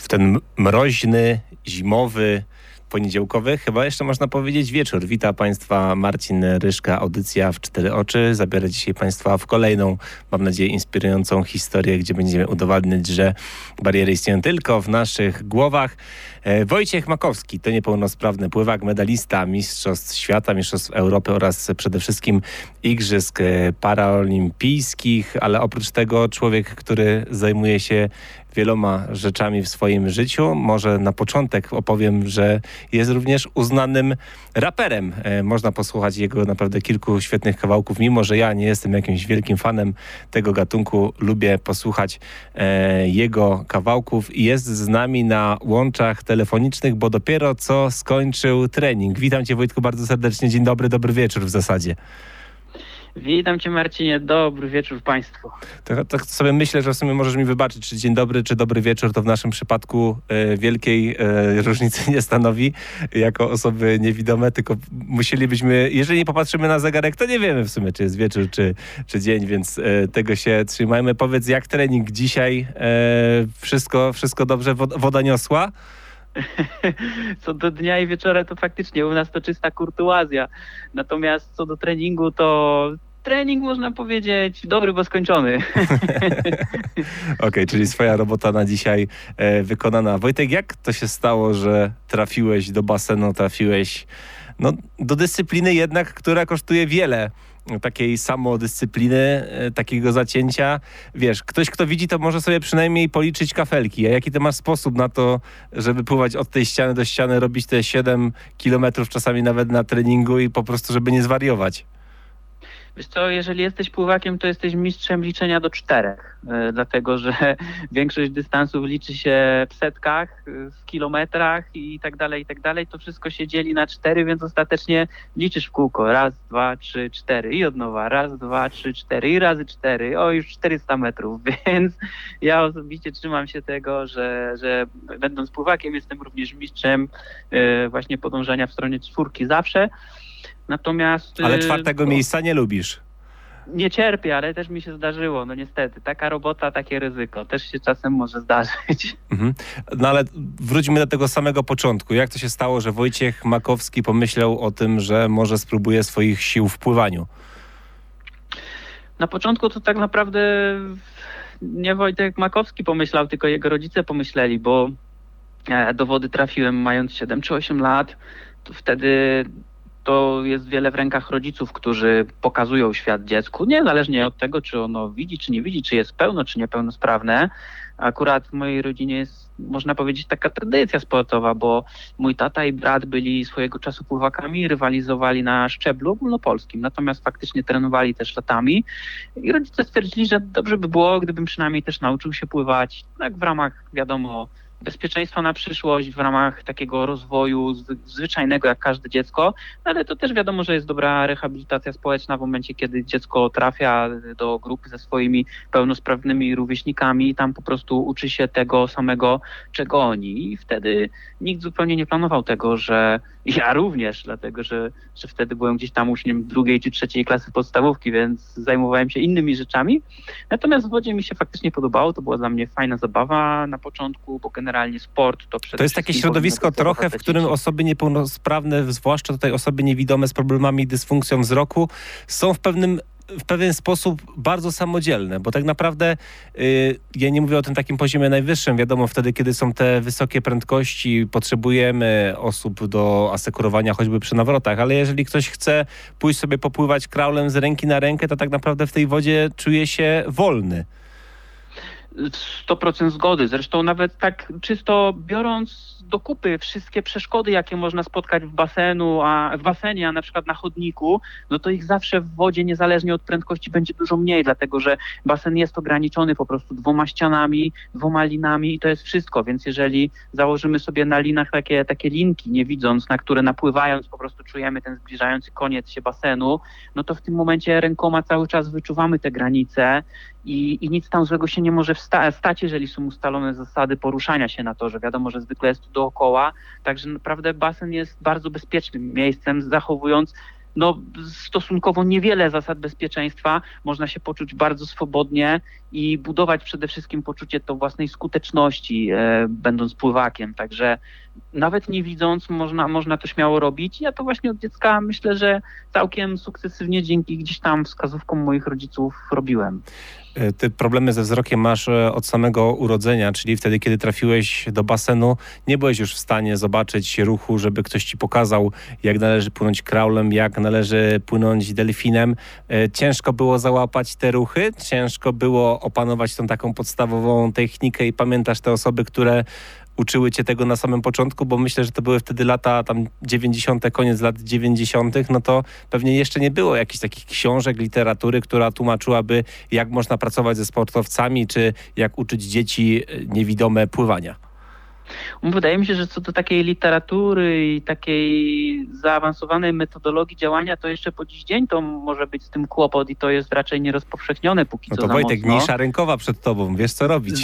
w ten mroźny, zimowy, poniedziałkowy, chyba jeszcze można powiedzieć wieczór. Witam Państwa, Marcin Ryszka, audycja w Cztery Oczy. Zabiorę dzisiaj Państwa w kolejną, mam nadzieję, inspirującą historię, gdzie będziemy udowadniać, że bariery istnieją tylko w naszych głowach. Wojciech Makowski to niepełnosprawny pływak, medalista Mistrzostw Świata, Mistrzostw Europy oraz przede wszystkim Igrzysk Paraolimpijskich, ale oprócz tego człowiek, który zajmuje się wieloma rzeczami w swoim życiu. Może na początek opowiem, że jest również uznanym raperem. Można posłuchać jego naprawdę kilku świetnych kawałków, mimo że ja nie jestem jakimś wielkim fanem tego gatunku. Lubię posłuchać jego kawałków i jest z nami na łączach telefonicznych, bo dopiero co skończył trening. Witam Cię, Wojtku, bardzo serdecznie. Dzień dobry, dobry wieczór w zasadzie. Witam Cię, Marcinie. Dobry wieczór Państwu. Tak sobie myślę, że w sumie możesz mi wybaczyć, czy dzień dobry, czy dobry wieczór, to w naszym przypadku wielkiej różnicy nie stanowi jako osoby niewidome, tylko musielibyśmy, jeżeli nie popatrzymy na zegarek, to nie wiemy w sumie, czy jest wieczór, czy dzień, więc tego się trzymajmy. Powiedz, jak trening dzisiaj? Wszystko dobrze? Woda niosła? Co do dnia i wieczora, to faktycznie u nas to czysta kurtuazja. Natomiast co do treningu, to trening, można powiedzieć, dobry, bo skończony. Okej, czyli swoja robota na dzisiaj wykonana. Wojtek, jak to się stało, że trafiłeś do basenu, trafiłeś do dyscypliny jednak, która kosztuje wiele? Takiej samodyscypliny, takiego zacięcia. Wiesz, ktoś, kto widzi, to może sobie przynajmniej policzyć kafelki. A jaki ty masz sposób na to, żeby pływać od tej ściany do ściany, robić te 7 kilometrów czasami nawet na treningu i po prostu, żeby nie zwariować? Wiesz co, jeżeli jesteś pływakiem, to jesteś mistrzem liczenia do 4, dlatego że większość dystansów liczy się w setkach, w kilometrach i tak dalej, i tak dalej. To wszystko się dzieli na 4, więc ostatecznie liczysz w kółko. 1, 2, 3, 4 i od nowa. 1, 2, 3, 4 i razy 4. O, już 400 metrów, więc ja osobiście trzymam się tego, że będąc pływakiem jestem również mistrzem właśnie podążania w stronie 4 zawsze. Natomiast... Ale 4. miejsca nie lubisz? Nie cierpię, ale też mi się zdarzyło, no niestety. Taka robota, takie ryzyko. Też się czasem może zdarzyć. Mhm. No ale wróćmy do tego samego początku. Jak to się stało, że Wojciech Makowski pomyślał o tym, że może spróbuje swoich sił w pływaniu? Na początku to tak naprawdę nie Wojtek Makowski pomyślał, tylko jego rodzice pomyśleli, bo do wody trafiłem mając 7 czy 8 lat. To wtedy... To jest wiele w rękach rodziców, którzy pokazują świat dziecku, niezależnie od tego, czy ono widzi, czy nie widzi, czy jest pełno, czy niepełnosprawne. Akurat w mojej rodzinie jest, można powiedzieć, taka tradycja sportowa, bo mój tata i brat byli swojego czasu pływakami, rywalizowali na szczeblu ogólnopolskim, natomiast faktycznie trenowali też latami i rodzice stwierdzili, że dobrze by było, gdybym przynajmniej też nauczył się pływać, tak w ramach, wiadomo, bezpieczeństwa na przyszłość, w ramach takiego rozwoju zwyczajnego jak każde dziecko, ale to też wiadomo, że jest dobra rehabilitacja społeczna w momencie, kiedy dziecko trafia do grupy ze swoimi pełnosprawnymi rówieśnikami i tam po prostu uczy się tego samego, czego oni. I wtedy nikt zupełnie nie planował tego, że ja również, dlatego że wtedy byłem gdzieś tam uczniem 2. czy 3. klasy podstawówki, więc zajmowałem się innymi rzeczami. Natomiast w wodzie mi się faktycznie podobało, to była dla mnie fajna zabawa na początku, bo generalnie sport to przede To jest takie środowisko trochę, w którym osoby niepełnosprawne, zwłaszcza tutaj osoby niewidome z problemami i dysfunkcją wzroku, są w pewien sposób bardzo samodzielne, bo tak naprawdę ja nie mówię o tym takim poziomie najwyższym, wiadomo, wtedy, kiedy są te wysokie prędkości, potrzebujemy osób do asekurowania choćby przy nawrotach, ale jeżeli ktoś chce pójść sobie popływać kraulem z ręki na rękę, to tak naprawdę w tej wodzie czuje się wolny. 100% zgody. Zresztą nawet tak czysto biorąc do kupy wszystkie przeszkody, jakie można spotkać w basenie, a na przykład na chodniku, no to ich zawsze w wodzie, niezależnie od prędkości, będzie dużo mniej, dlatego że basen jest ograniczony po prostu 2 ścianami, 2 linami i to jest wszystko, więc jeżeli założymy sobie na linach takie linki, nie widząc, na które napływając po prostu czujemy ten zbliżający koniec się basenu, no to w tym momencie rękoma cały czas wyczuwamy te granice i nic tam złego się nie może stać, jeżeli są ustalone zasady poruszania się na torze. Wiadomo, że zwykle jest to dookoła, także naprawdę basen jest bardzo bezpiecznym miejscem, zachowując no, stosunkowo niewiele zasad bezpieczeństwa, można się poczuć bardzo swobodnie i budować przede wszystkim poczucie to własnej skuteczności, będąc pływakiem. Także nawet nie widząc, można to śmiało robić. Ja to właśnie od dziecka myślę, że całkiem sukcesywnie dzięki gdzieś tam wskazówkom moich rodziców robiłem. Ty problemy ze wzrokiem masz od samego urodzenia, czyli wtedy, kiedy trafiłeś do basenu, nie byłeś już w stanie zobaczyć ruchu, żeby ktoś ci pokazał, jak należy płynąć kraulem, jak należy płynąć delfinem. Ciężko było załapać te ruchy, ciężko było opanować tą taką podstawową technikę i pamiętasz te osoby, które uczyły cię tego na samym początku, bo myślę, że to były wtedy lata tam 90., koniec lat 90., no to pewnie jeszcze nie było jakichś takich książek, literatury, która tłumaczyłaby, jak można pracować ze sportowcami, czy jak uczyć dzieci niewidome pływania. Wydaje mi się, że co do takiej literatury i takiej zaawansowanej metodologii działania, to jeszcze po dziś dzień to może być z tym kłopot i to jest raczej nierozpowszechnione póki co. No to Wojtek, mniejsza rękowa przed tobą, wiesz co robić.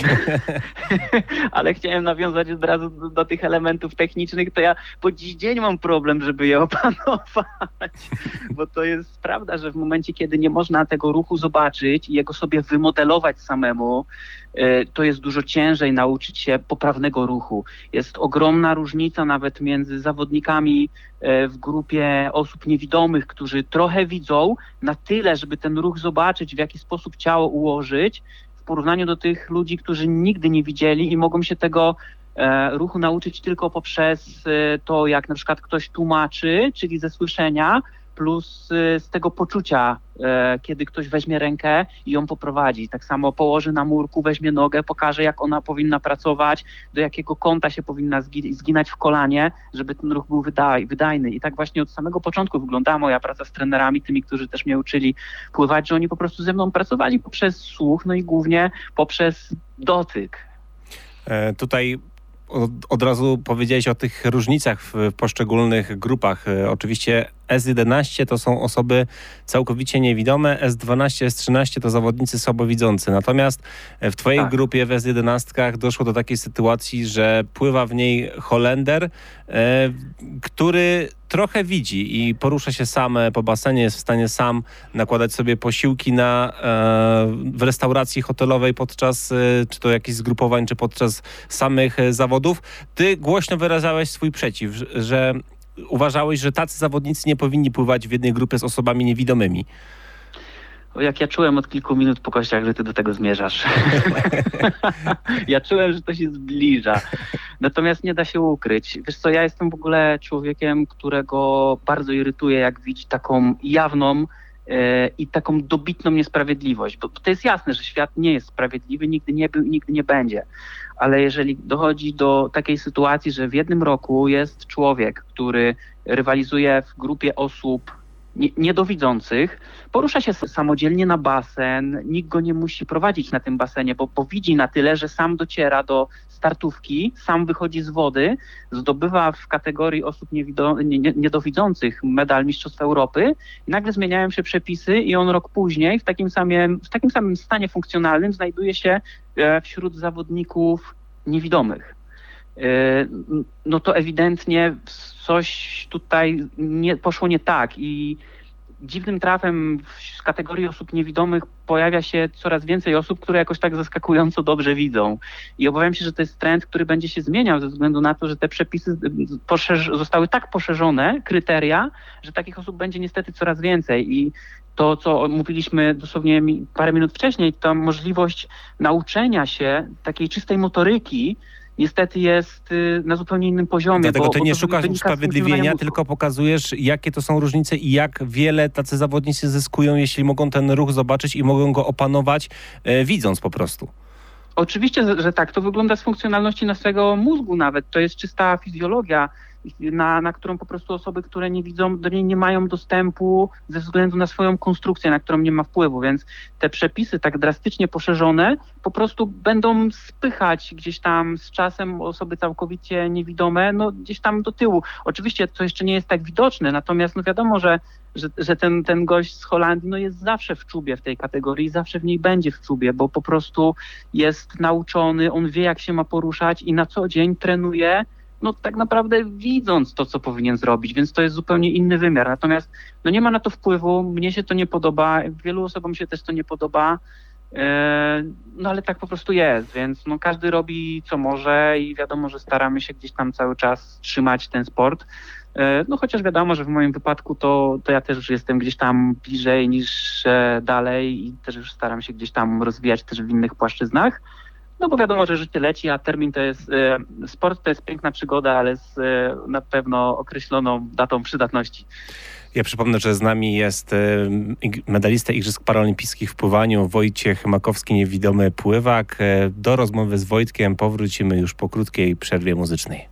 Ale chciałem nawiązać od razu do tych elementów technicznych, to ja po dziś dzień mam problem, żeby je opanować, bo to jest prawda, że w momencie, kiedy nie można tego ruchu zobaczyć i jego sobie wymodelować samemu, to jest dużo ciężej nauczyć się poprawnego ruchu. Jest ogromna różnica nawet między zawodnikami w grupie osób niewidomych, którzy trochę widzą na tyle, żeby ten ruch zobaczyć, w jaki sposób ciało ułożyć, w porównaniu do tych ludzi, którzy nigdy nie widzieli i mogą się tego ruchu nauczyć tylko poprzez to, jak na przykład ktoś tłumaczy, czyli ze słyszenia, plus z tego poczucia, kiedy ktoś weźmie rękę i ją poprowadzi. Tak samo położy na murku, weźmie nogę, pokaże, jak ona powinna pracować, do jakiego kąta się powinna zginać w kolanie, żeby ten ruch był wydajny. I tak właśnie od samego początku wyglądała moja praca z trenerami, tymi, którzy też mnie uczyli pływać, że oni po prostu ze mną pracowali poprzez słuch, no i głównie poprzez dotyk. Tutaj od razu powiedziałeś o tych różnicach w poszczególnych grupach. Oczywiście S11 to są osoby całkowicie niewidome, S12, S13 to zawodnicy słabowidzący. Natomiast w twojej grupie w S11 doszło do takiej sytuacji, że pływa w niej Holender, który trochę widzi i porusza się sam po basenie, jest w stanie sam nakładać sobie posiłki w restauracji hotelowej podczas czy to jakichś zgrupowań, czy podczas samych zawodów. Ty głośno wyrażałeś swój przeciw, że uważałeś, że tacy zawodnicy nie powinni pływać w jednej grupie z osobami niewidomymi. Jak ja czułem od kilku minut po kościach, że ty do tego zmierzasz. Ja czułem, że to się zbliża. Natomiast nie da się ukryć. Wiesz co, ja jestem w ogóle człowiekiem, którego bardzo irytuje, jak widzi taką jawną i taką dobitną niesprawiedliwość. Bo to jest jasne, że świat nie jest sprawiedliwy, nigdy nie był i nigdy nie będzie. Ale jeżeli dochodzi do takiej sytuacji, że w jednym roku jest człowiek, który rywalizuje w grupie osób niedowidzących, porusza się samodzielnie na basen, nikt go nie musi prowadzić na tym basenie, bo widzi na tyle, że sam dociera do startówki, sam wychodzi z wody, zdobywa w kategorii osób niedowidzących medal Mistrzostw Europy i nagle zmieniają się przepisy i on rok później w takim samym stanie funkcjonalnym znajduje się wśród zawodników niewidomych. No to ewidentnie coś tutaj poszło nie tak i dziwnym trafem w kategorii osób niewidomych pojawia się coraz więcej osób, które jakoś tak zaskakująco dobrze widzą. I obawiam się, że to jest trend, który będzie się zmieniał ze względu na to, że te przepisy zostały tak poszerzone, kryteria, że takich osób będzie niestety coraz więcej. I to, co mówiliśmy dosłownie parę minut wcześniej, to możliwość nauczenia się takiej czystej motoryki niestety jest na zupełnie innym poziomie. Dlatego ty nie szukasz usprawiedliwienia, tylko pokazujesz, jakie to są różnice i jak wiele tacy zawodnicy zyskują, jeśli mogą ten ruch zobaczyć i mogą go opanować, widząc po prostu. Oczywiście, że tak. To wygląda z funkcjonalności naszego mózgu nawet. To jest czysta fizjologia, na którą po prostu osoby, które nie widzą, do niej nie mają dostępu ze względu na swoją konstrukcję, na którą nie ma wpływu, więc te przepisy tak drastycznie poszerzone po prostu będą spychać gdzieś tam z czasem osoby całkowicie niewidome, no gdzieś tam do tyłu. Oczywiście to jeszcze nie jest tak widoczne, natomiast no wiadomo, że ten gość z Holandii no jest zawsze w czubie w tej kategorii, zawsze w niej będzie w czubie, bo po prostu jest nauczony, on wie, jak się ma poruszać i na co dzień trenuje no tak naprawdę widząc to, co powinien zrobić, więc to jest zupełnie inny wymiar. Natomiast no nie ma na to wpływu, mnie się to nie podoba, wielu osobom się też to nie podoba, no ale tak po prostu jest, więc no każdy robi co może i wiadomo, że staramy się gdzieś tam cały czas trzymać ten sport. No chociaż wiadomo, że w moim wypadku to ja też już jestem gdzieś tam bliżej niż dalej i też już staram się gdzieś tam rozwijać też w innych płaszczyznach. No bo wiadomo, że życie leci, a termin to jest, sport to jest piękna przygoda, ale z na pewno określoną datą przydatności. Ja przypomnę, że z nami jest medalista Igrzysk Paraolimpijskich w pływaniu Wojciech Makowski, niewidomy pływak. Do rozmowy z Wojtkiem powrócimy już po krótkiej przerwie muzycznej.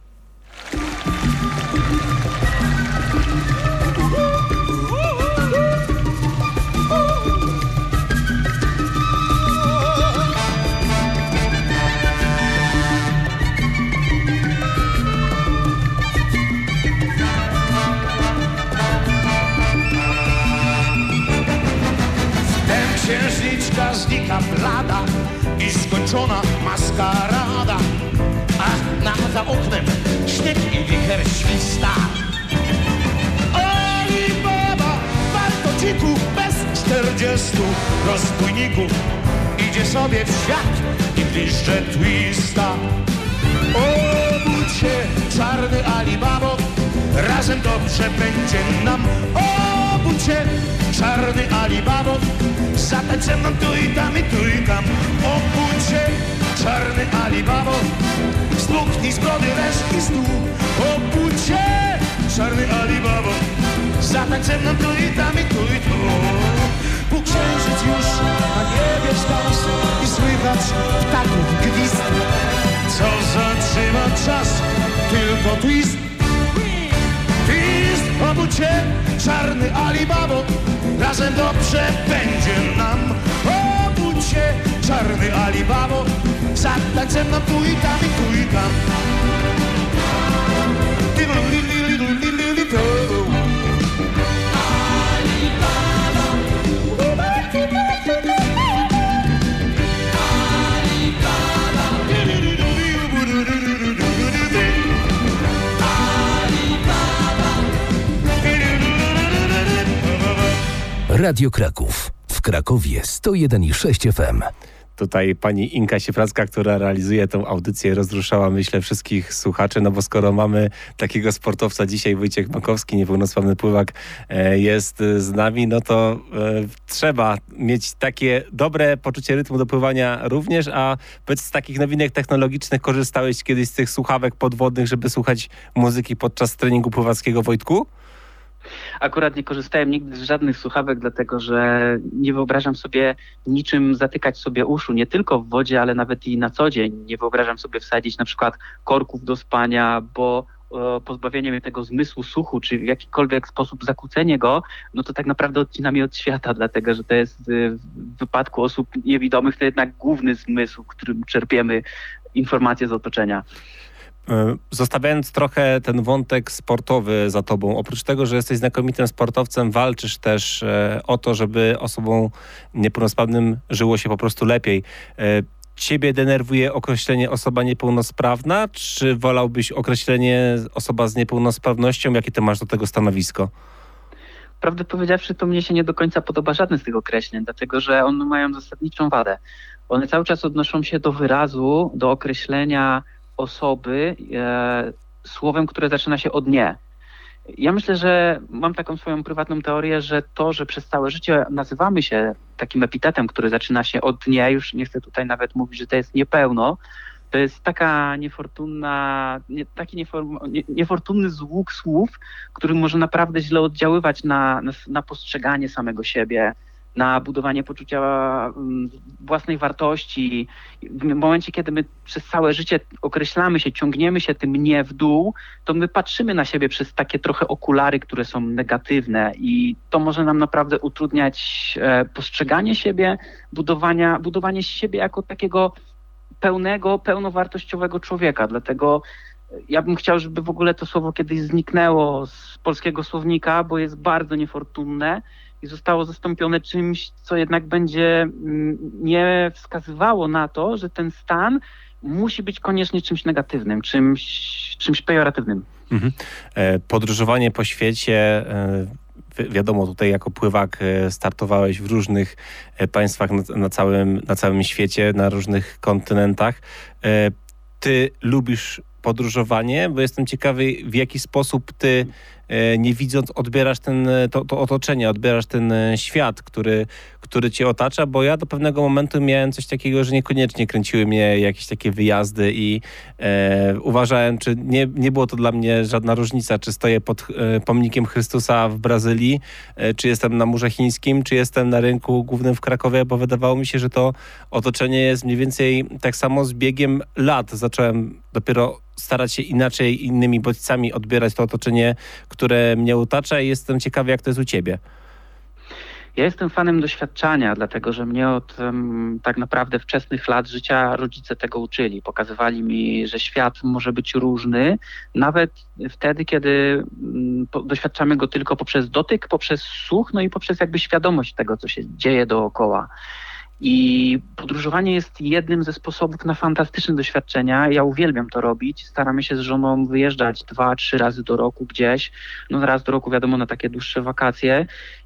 Księżniczka znika blada i skończona maskarada, a za oknem śnieg i wicher śwista. Oj baba, warto dziku bez 40 rozbójników idzie sobie w świat i bliższe twista. Obudź się, czarny Alibabo, razem dobrze będzie nam. Obudź się, czarny Alibabo, zatańcz ze mną tu i tam i tu i tam. Obudź się, czarny Alibabo, spluknij z brody resztki i stół. Obudź się, czarny Alibabo, zatańcz ze mną tu i tam i tu i tu. Półksiężyc już na niebie sztos i słychać ptaków gwizd. Co zatrzyma czas, tylko twist. Twist, obudź się, czarny Alibabo, razem dobrze będzie nam. Obudź się, czarny Alibabo, zatańcz ze mną tu i tam i tu i tam. Radio Kraków. W Krakowie 101,6 FM. Tutaj pani Inka Siefracka, która realizuje tą audycję, rozruszała, myślę, wszystkich słuchaczy, no bo skoro mamy takiego sportowca dzisiaj, Wojciech Makowski, niepełnosprawny pływak, jest z nami, no to trzeba mieć takie dobre poczucie rytmu do pływania również, a z takich nowinek technologicznych korzystałeś kiedyś z tych słuchawek podwodnych, żeby słuchać muzyki podczas treningu pływackiego, Wojtku? Akurat nie korzystałem nigdy z żadnych słuchawek, dlatego że nie wyobrażam sobie niczym zatykać sobie uszu, nie tylko w wodzie, ale nawet i na co dzień. Nie wyobrażam sobie wsadzić na przykład korków do spania, bo pozbawienie mnie tego zmysłu słuchu, czy w jakikolwiek sposób zakłócenie go, no to tak naprawdę odcina mnie od świata, dlatego że to jest w wypadku osób niewidomych to jednak główny zmysł, którym czerpiemy informacje z otoczenia. Zostawiając trochę ten wątek sportowy za tobą, oprócz tego, że jesteś znakomitym sportowcem, walczysz też o to, żeby osobom niepełnosprawnym żyło się po prostu lepiej. Ciebie denerwuje określenie osoba niepełnosprawna, czy wolałbyś określenie osoba z niepełnosprawnością? Jakie ty masz do tego stanowisko? Prawdę powiedziawszy, to mnie się nie do końca podoba żadne z tych określeń, dlatego że one mają zasadniczą wadę. One cały czas odnoszą się do wyrazu, do określenia osoby słowem, które zaczyna się od nie. Ja myślę, że mam taką swoją prywatną teorię, że to, że przez całe życie nazywamy się takim epitetem, który zaczyna się od nie, już nie chcę tutaj nawet mówić, że to jest niepełno, to jest taka niefortunny złóg słów, który może naprawdę źle oddziaływać na postrzeganie samego siebie, na budowanie poczucia własnej wartości. W momencie, kiedy my przez całe życie określamy się, ciągniemy się tym nie w dół, to my patrzymy na siebie przez takie trochę okulary, które są negatywne i to może nam naprawdę utrudniać postrzeganie siebie, budowanie siebie jako takiego pełnowartościowego człowieka. Dlatego ja bym chciał, żeby w ogóle to słowo kiedyś zniknęło z polskiego słownika, bo jest bardzo niefortunne i zostało zastąpione czymś, co jednak będzie nie wskazywało na to, że ten stan musi być koniecznie czymś negatywnym, czymś, czymś pejoratywnym. Podróżowanie po świecie, wiadomo, tutaj jako pływak startowałeś w różnych państwach na całym świecie, na różnych kontynentach. Ty lubisz podróżowanie, bo jestem ciekawy, w jaki sposób ty, nie widząc, odbierasz to otoczenie, odbierasz ten świat, który cię otacza, bo ja do pewnego momentu miałem coś takiego, że niekoniecznie kręciły mnie jakieś takie wyjazdy i uważałem, czy nie było to dla mnie żadna różnica, czy stoję pod pomnikiem Chrystusa w Brazylii, czy jestem na Murze Chińskim, czy jestem na rynku głównym w Krakowie, bo wydawało mi się, że to otoczenie jest mniej więcej tak samo z biegiem lat. Zacząłem dopiero starać się inaczej, innymi bodźcami odbierać to otoczenie, które mnie otacza i jestem ciekawy, jak to jest u ciebie. Ja jestem fanem doświadczania, dlatego że mnie od tak naprawdę wczesnych lat życia rodzice tego uczyli. Pokazywali mi, że świat może być różny, nawet wtedy, kiedy doświadczamy go tylko poprzez dotyk, poprzez słuch, no i poprzez jakby świadomość tego, co się dzieje dookoła. I podróżowanie jest jednym ze sposobów na fantastyczne doświadczenia. Ja uwielbiam to robić. Staramy się z żoną wyjeżdżać 2-3 razy do roku gdzieś. No raz do roku wiadomo na takie dłuższe wakacje.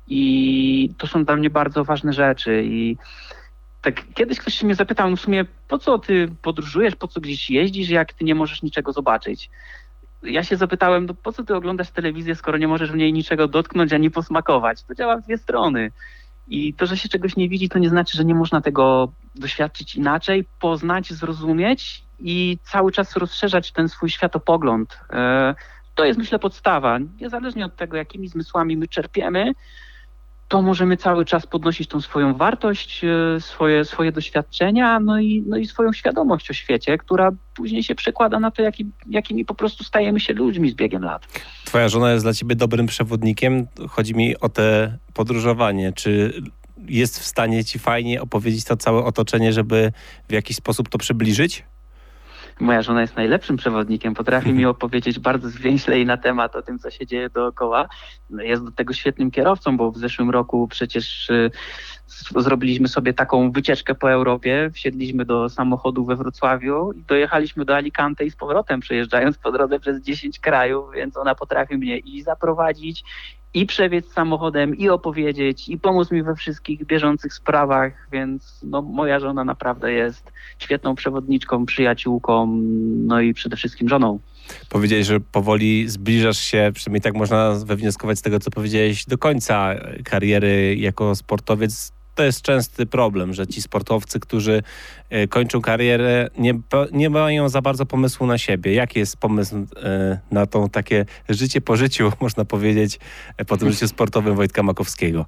I to są dla mnie bardzo ważne rzeczy. I tak kiedyś ktoś się mnie zapytał, no w sumie po co ty podróżujesz, po co gdzieś jeździsz, jak ty nie możesz niczego zobaczyć? Ja się zapytałem, no po co ty oglądasz telewizję, skoro nie możesz w niej niczego dotknąć ani posmakować? To działa w dwie strony. I to, że się czegoś nie widzi, to nie znaczy, że nie można tego doświadczyć inaczej, poznać, zrozumieć i cały czas rozszerzać ten swój światopogląd. To jest, myślę, podstawa. Niezależnie od tego, jakimi zmysłami my czerpiemy, to możemy cały czas podnosić tą swoją wartość, swoje doświadczenia, no i swoją świadomość o świecie, która później się przekłada na to, jakimi po prostu stajemy się ludźmi z biegiem lat. Twoja żona jest dla ciebie dobrym przewodnikiem. Chodzi mi o te podróżowanie. Czy jest w stanie ci fajnie opowiedzieć to całe otoczenie, żeby w jakiś sposób to przybliżyć? Moja żona jest najlepszym przewodnikiem. Potrafi mi opowiedzieć bardzo zwięźle i na temat o tym, co się dzieje dookoła. Jest do tego świetnym kierowcą, bo w zeszłym roku przecież zrobiliśmy sobie taką wycieczkę po Europie. Wsiedliśmy do samochodu we Wrocławiu i dojechaliśmy do Alicante i z powrotem, przejeżdżając po drodze przez 10 krajów, więc ona potrafi mnie i zaprowadzić, i przebiec samochodem, i opowiedzieć, i pomóc mi we wszystkich bieżących sprawach, więc no, moja żona naprawdę jest świetną przewodniczką, przyjaciółką, no i przede wszystkim żoną. Powiedziałeś, że powoli zbliżasz się, przynajmniej tak można wywnioskować z tego, co powiedziałeś, do końca kariery jako sportowiec. To jest częsty problem, że ci sportowcy, którzy kończą karierę, nie mają za bardzo pomysłu na siebie. Jaki jest pomysł na to takie życie po życiu, można powiedzieć, po tym życiu sportowym Wojtka Makowskiego?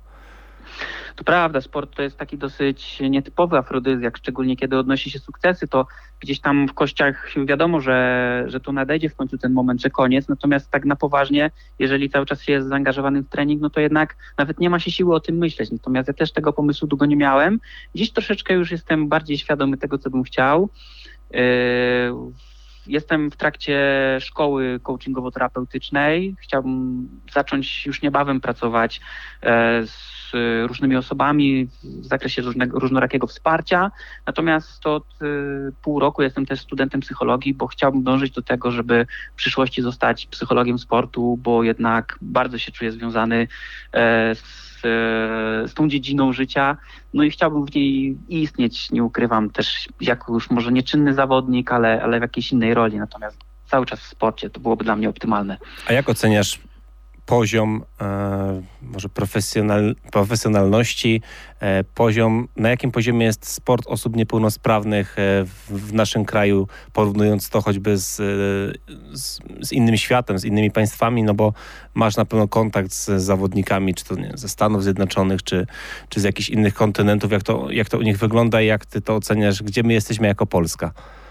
To prawda, sport to jest taki dosyć nietypowy afrodyzjak, szczególnie kiedy odnosi się sukcesy, to gdzieś tam w kościach wiadomo, że tu nadejdzie w końcu ten moment, że koniec, natomiast tak na poważnie, jeżeli cały czas się jest zaangażowany w trening, no to jednak nawet nie ma się siły o tym myśleć, natomiast ja też tego pomysłu długo nie miałem. Dziś troszeczkę już jestem bardziej świadomy tego, co bym chciał. Jestem w trakcie szkoły coachingowo-terapeutycznej. Chciałbym zacząć już niebawem pracować z różnymi osobami w zakresie różnorakiego wsparcia. Natomiast od pół roku jestem też studentem psychologii, bo chciałbym dążyć do tego, żeby w przyszłości zostać psychologiem sportu, bo jednak bardzo się czuję związany z tą dziedziną życia. No i chciałbym w niej istnieć, nie ukrywam, też jako już może nieczynny zawodnik, ale w jakiejś innej roli. Natomiast cały czas w sporcie to byłoby dla mnie optymalne. A jak oceniasz poziom może profesjonalności, na jakim poziomie jest sport osób niepełnosprawnych w naszym kraju, porównując to choćby z innym światem, z innymi państwami, no bo masz na pewno kontakt z zawodnikami, czy to ze Stanów Zjednoczonych, czy z jakichś innych kontynentów, jak to u nich wygląda i jak ty to oceniasz, gdzie my jesteśmy jako Polska?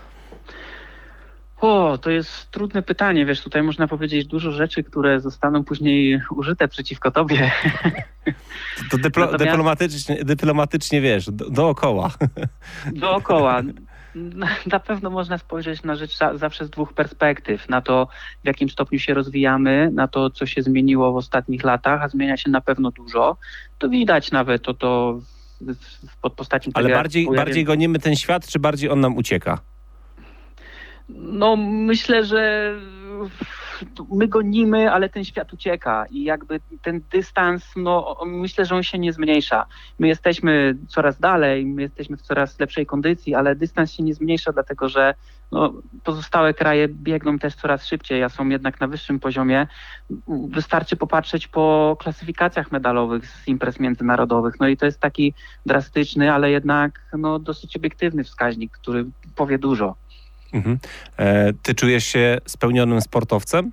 To jest trudne pytanie, wiesz, tutaj można powiedzieć dużo rzeczy, które zostaną później użyte przeciwko tobie. To dyplomatycznie wiesz, dookoła. Dookoła. Na pewno można spojrzeć na rzecz zawsze z dwóch perspektyw. Na to, w jakim stopniu się rozwijamy, na to, co się zmieniło w ostatnich latach, a zmienia się na pewno dużo. To widać nawet to pod postacią... Ale bardziej gonimy ten świat, czy bardziej on nam ucieka? No myślę, że my gonimy, ale ten świat ucieka i jakby ten dystans, no myślę, że on się nie zmniejsza. My jesteśmy coraz dalej, my jesteśmy w coraz lepszej kondycji, ale dystans się nie zmniejsza, dlatego że no, pozostałe kraje biegną też coraz szybciej, a są jednak na wyższym poziomie. Wystarczy popatrzeć po klasyfikacjach medalowych z imprez międzynarodowych. No i to jest taki drastyczny, ale jednak no, dosyć obiektywny wskaźnik, który powie dużo. Mhm. Ty czujesz się spełnionym sportowcem?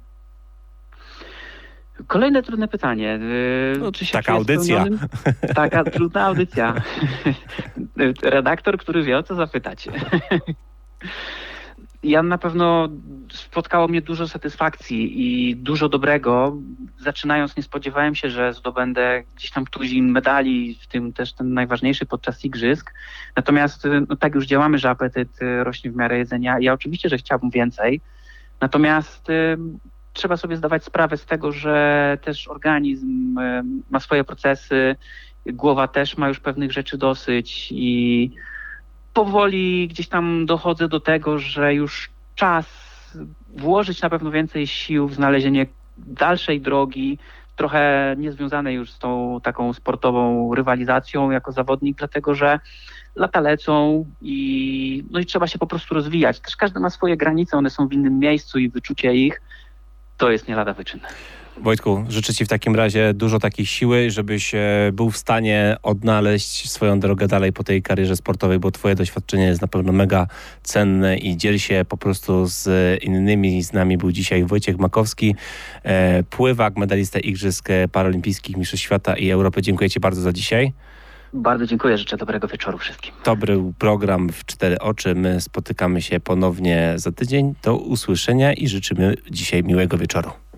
Kolejne trudne pytanie. Czy się taka audycja. Taka trudna audycja. Redaktor, który wie, o co zapytać. Ja na pewno spotkało mnie dużo satysfakcji i dużo dobrego. Zaczynając nie spodziewałem się, że zdobędę gdzieś tam tuzin medali, w tym też ten najważniejszy podczas igrzysk. Natomiast no, tak już działamy, że apetyt rośnie w miarę jedzenia. Ja oczywiście, że chciałbym więcej. Natomiast trzeba sobie zdawać sprawę z tego, że też organizm ma swoje procesy, głowa też ma już pewnych rzeczy dosyć i powoli gdzieś tam dochodzę do tego, że już czas włożyć na pewno więcej sił w znalezienie dalszej drogi, trochę niezwiązanej już z tą taką sportową rywalizacją jako zawodnik, dlatego że lata lecą i trzeba się po prostu rozwijać. Też każdy ma swoje granice, one są w innym miejscu i wyczucie ich to jest nie lada wyczyn. Wojtku, życzę Ci w takim razie dużo takiej siły, żebyś był w stanie odnaleźć swoją drogę dalej po tej karierze sportowej, bo Twoje doświadczenie jest na pewno mega cenne i dziel się po prostu z innymi. Z nami był dzisiaj Wojciech Makowski, pływak, medalista Igrzysk Paralimpijskich, Mistrzostw Świata i Europy. Dziękuję Ci bardzo za dzisiaj. Bardzo dziękuję, życzę dobrego wieczoru wszystkim. To był program w 4 oczy. My spotykamy się ponownie za tydzień. Do usłyszenia i życzymy dzisiaj miłego wieczoru.